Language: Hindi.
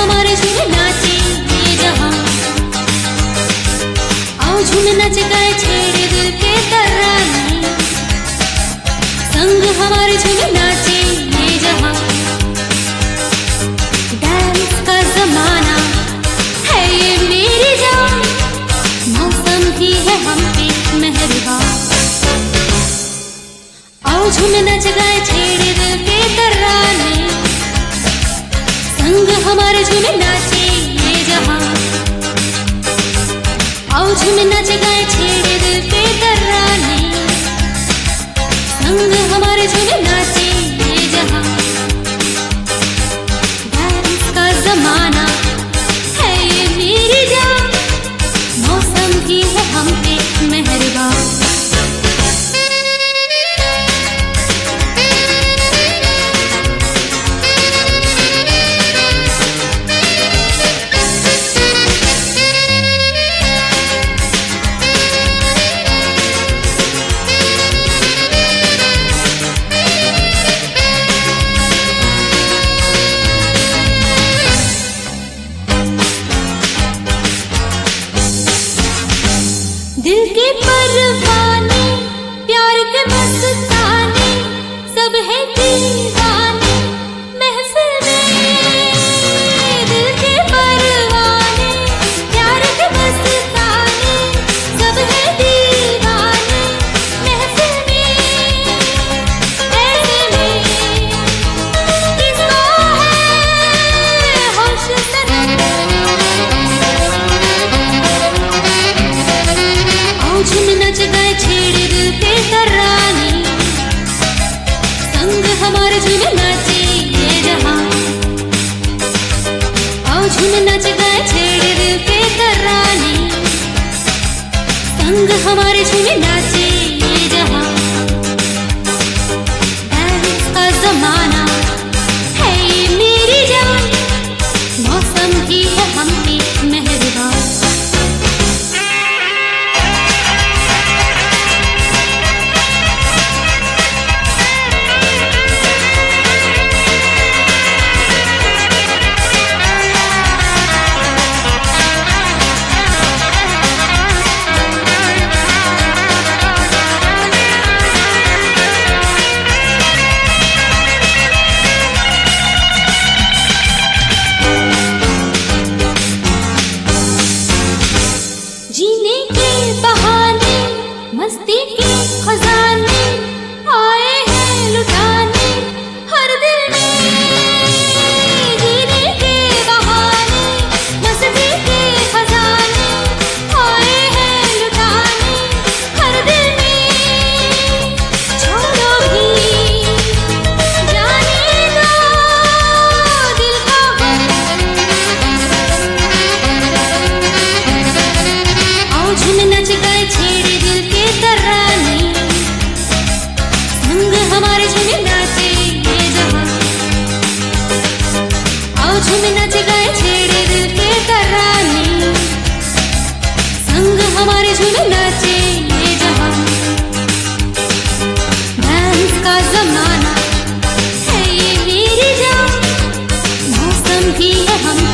हमारे झूमे नाचे ये जहां। आओ झूमे नाच गाए छेड़े दिल के तराने, संग हमारे झूमे नाचे ये जहां। डांस का जमाना है ये मेरी जान, मौसम भी है हम पे मेहरबान। आओ झूमे नाच गाए छेड़े दिल के तराने, संग हमारे झूमे नाचे ये जहां। आओ झूमे नाच गाए छेड़े दिल के तराने, संग हमारे झूमे नाचे ये जहां। डांस का जमाना है ये मेरी जान, मौसम भी है हम पे मेहरबान। दिल के परवाने, प्यार के मस्ताने, सब है दीवाने महफिल में। दिल के परवाने, प्यार के मस्ताने, सब है दीवाने महफिल में। ऐसे में किसको है होश सनम। झूमे नाच गाए छेड़े दिल के तराने, संग हमारे झूमे नाचे ये जहां। आओ झूमे नाच गाए छेड़े दिल के तराने, संग हमारे झूमे नाचे ये जहां। डांस का जमाना है ये मेरी जान, मौसम भी है हम पे मेहरबान। जीने के बहाने, मस्ती के खजाने आए हैं लुटाने हर दिल में। जीने के बहाने, मस्ती के खजाने आए हैं लुटाने हर दिल में। छोड़ो भी जाने दो दिल का झूमे नाच गाए छेड़े दिल के तराने, संग हमारे झूमे नाचे ये जहां। आओ झूमे नाच गाए छेड़े दिल के तराने, संग हमारे झूमे नाचे ये जहां। डांस का जमाना है ये मेरी जान, मौसम भी है हम